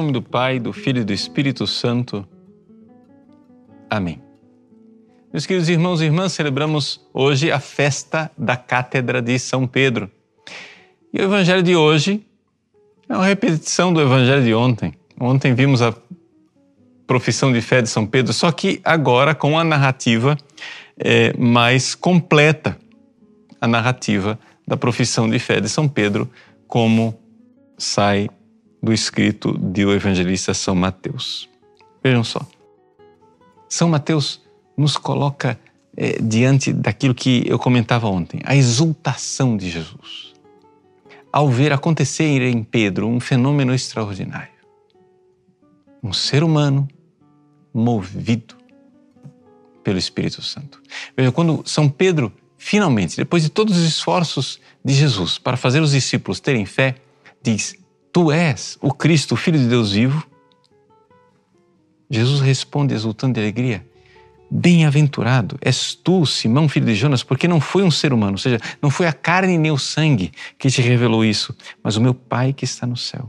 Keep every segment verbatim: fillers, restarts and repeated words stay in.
nome do Pai, do Filho e do Espírito Santo. Amém. Meus queridos irmãos e irmãs, celebramos hoje a festa da Cátedra de São Pedro. E o Evangelho de hoje é uma repetição do Evangelho de ontem. Ontem vimos a profissão de fé de São Pedro, só que agora com a narrativa é, mais completa, a narrativa da profissão de fé de São Pedro, como sai do escrito do evangelista São Mateus. Vejam só, São Mateus nos coloca é, diante daquilo que eu comentava ontem, a exultação de Jesus, ao ver acontecer em Pedro um fenômeno extraordinário. Um ser humano movido pelo Espírito Santo. Veja, quando São Pedro, finalmente, depois de todos os esforços de Jesus para fazer os discípulos terem fé, diz: Tu és o Cristo, o Filho de Deus vivo. Jesus responde exultando de alegria: Bem-aventurado és tu, Simão, filho de Jonas, porque não foi um ser humano, ou seja, não foi a carne nem o sangue que te revelou isso, mas o meu Pai que está no céu.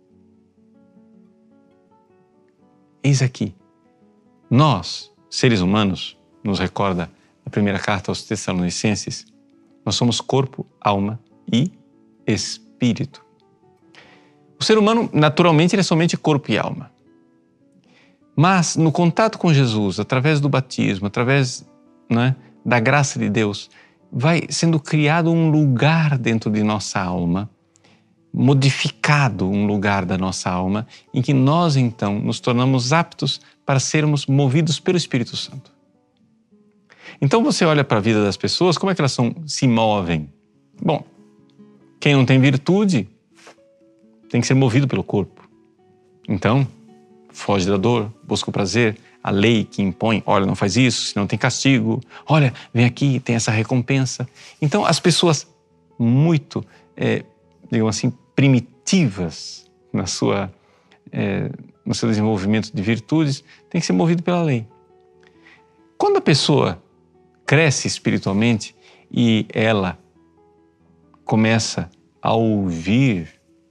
Eis aqui, nós, seres humanos, nos recorda a primeira carta aos Tessalonicenses, nós somos corpo, alma e espírito. O ser humano, naturalmente, ele é somente corpo e alma. Mas, no contato com Jesus, através do batismo, através, né, da graça de Deus, vai sendo criado um lugar dentro de nossa alma, modificado um lugar da nossa alma, em que nós, então, nos tornamos aptos para sermos movidos pelo Espírito Santo. Então, você olha para a vida das pessoas, como é que elas são, se movem? Bom, quem não tem virtude tem que ser movido pelo corpo. Então, foge da dor, busca o prazer, a lei que impõe, olha, não faz isso, senão tem castigo, olha, vem aqui, tem essa recompensa. Então, as pessoas muito, é, digamos assim, primitivas na sua, é, no seu desenvolvimento de virtudes, têm que ser movido pela lei. Quando a pessoa cresce espiritualmente e ela começa a ouvir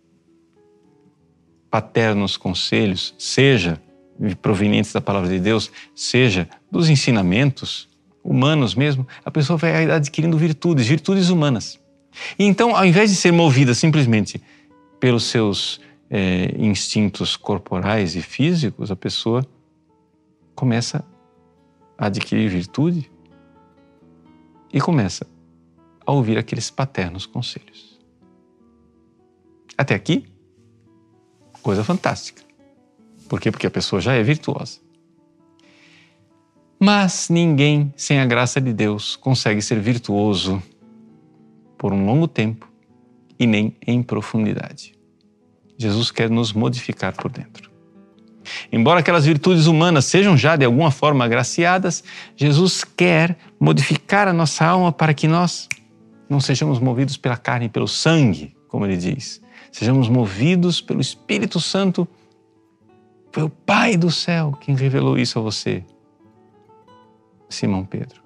paternos conselhos, seja provenientes da palavra de Deus, seja dos ensinamentos humanos mesmo, a pessoa vai adquirindo virtudes, virtudes humanas. E então, ao invés de ser movida simplesmente pelos seus é, instintos corporais e físicos, a pessoa começa a adquirir virtude e começa a ouvir aqueles paternos conselhos. Até aqui, coisa fantástica. Por quê? Porque a pessoa já é virtuosa. Mas ninguém, sem a graça de Deus, consegue ser virtuoso por um longo tempo e nem em profundidade. Jesus quer nos modificar por dentro. Embora aquelas virtudes humanas sejam já de alguma forma agraciadas, Jesus quer modificar a nossa alma para que nós não sejamos movidos pela carne e pelo sangue, como ele diz. Sejamos movidos pelo Espírito Santo. Foi o Pai do céu quem revelou isso a você, Simão Pedro.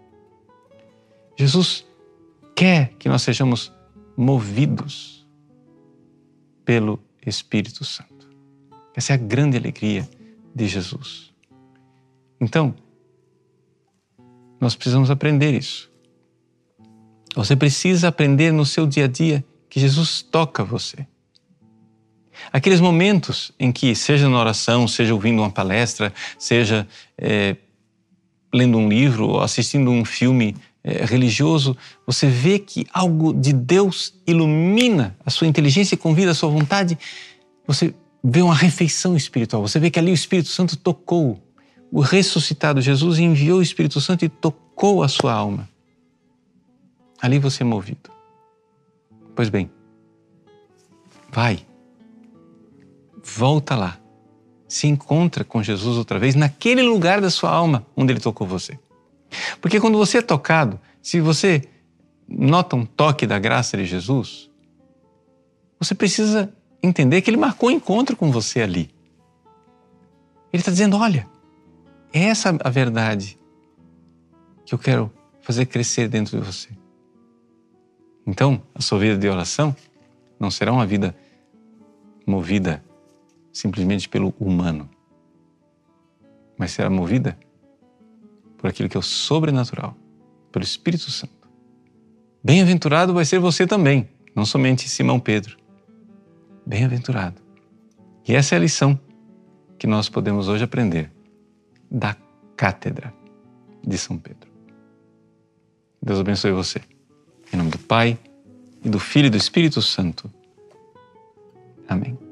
Jesus quer que nós sejamos movidos pelo Espírito Santo. Essa é a grande alegria de Jesus. Então, nós precisamos aprender isso. Você precisa aprender no seu dia a dia que Jesus toca você. Aqueles momentos em que, seja na oração, seja ouvindo uma palestra, seja é, lendo um livro ou assistindo um filme é, religioso, você vê que algo de Deus ilumina a sua inteligência e convida a sua vontade, você vê uma refeição espiritual, você vê que ali o Espírito Santo tocou. O ressuscitado Jesus enviou o Espírito Santo e tocou a sua alma. Ali você é movido. Pois bem, vai, volta lá, se encontra com Jesus outra vez naquele lugar da sua alma onde Ele tocou você. Porque quando você é tocado, se você nota um toque da graça de Jesus, você precisa entender que Ele marcou um encontro com você ali. Ele está dizendo, olha, essa é a verdade que eu quero fazer crescer dentro de você. Então, a sua vida de oração não será uma vida movida simplesmente pelo humano, mas será movida por aquilo que é o sobrenatural, pelo Espírito Santo. Bem-aventurado vai ser você também, não somente Simão Pedro. Bem-aventurado. E essa é a lição que nós podemos hoje aprender da cátedra de São Pedro. Deus abençoe você. Em nome do Pai, e do Filho e do Espírito Santo. Amém.